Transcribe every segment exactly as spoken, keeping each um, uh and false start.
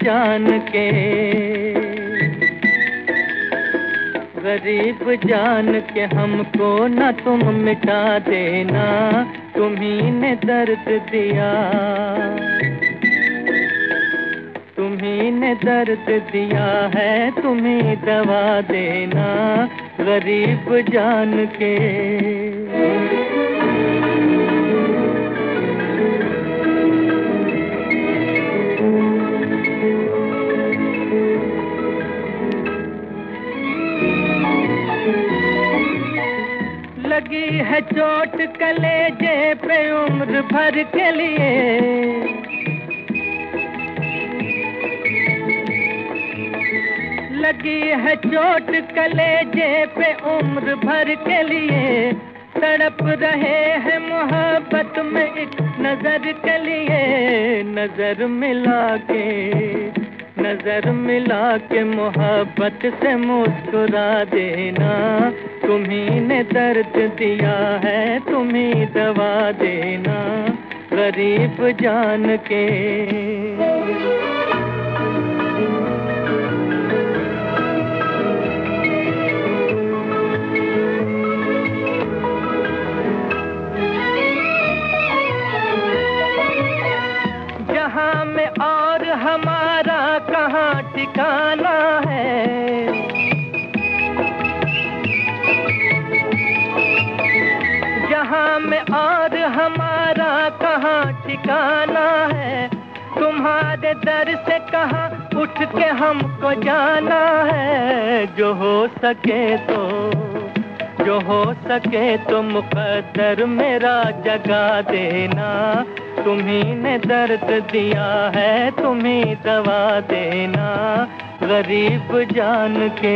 जान के, गरीब जान के हमको न तुम मिटा देना, तुम्ही ने दर्द दिया, तुम्ही ने दर्द दिया है, तुम्ही दवा देना, गरीब जान के। लगी है चोट कलेजे पे उम्र भर के लिए, लगी है चोट कलेजे पे उम्र भर के लिए, तड़प रहे हैं मोहब्बत में एक नजर के लिए, नजर मिला के, नजर मिला के मोहब्बत से मुस्कुरा देना, तुम्ही ने दर्द दिया है, तुम्ही दवा देना, गरीब जान के। जहां में और हमारा कहाँ ठिकाना है, जहां में और हमारा कहाँ ठिकाना है, तुम्हारे दर से कहाँ उठ के हमको जाना है, जो हो सके तो, जो हो सके तो मुकद्दर मेरा जगा देना, तुम्ही ने दर्द दिया है, तुम्ही दवा देना, गरीब जान के।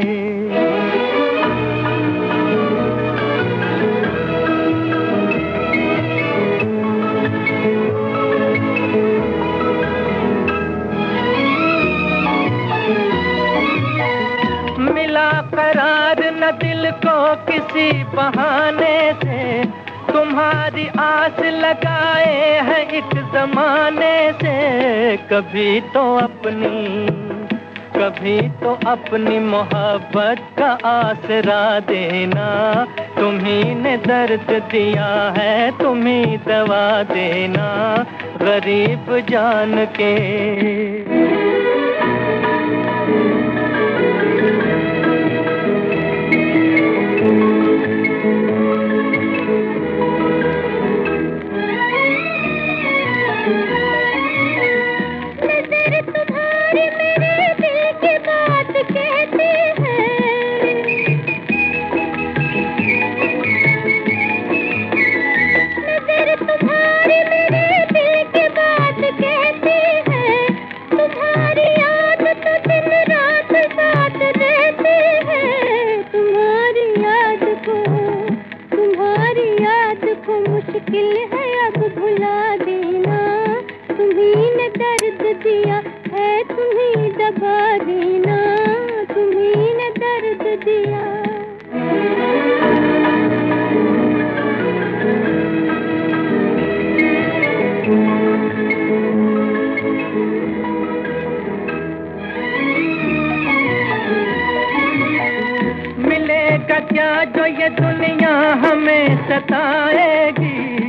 मिला करार न दिल को किसी बहाने से, तुम्हारी आस लगाए हैं एक जमाने से, कभी तो अपनी, कभी तो अपनी मोहब्बत का आसरा देना, तुम्ही ने दर्द दिया है, तुम्ही दवा देना, गरीब जान के। मुश्किल है अब भुला देना, तुम्ही ने दर्द दिया है, तुम्ही दबा देना, तुम्ही ने दर्द दिया। मिलेगा क्या जो ये दुनिया हमें सताएगी,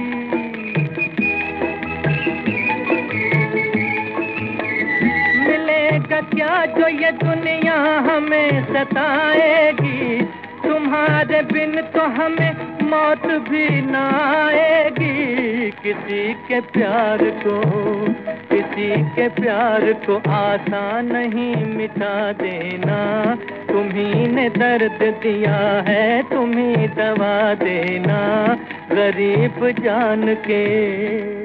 मिलेगा क्या जो ये दुनिया हमें सताएगी, तुम्हारे बिन तो हमें मौत भी न आएगी, किसी के प्यार को, किसी के प्यार को आसान नहीं मिटा देना, तुम्ही ने दर्द दिया है, तुम्ही दवा देना, गरीब जान के।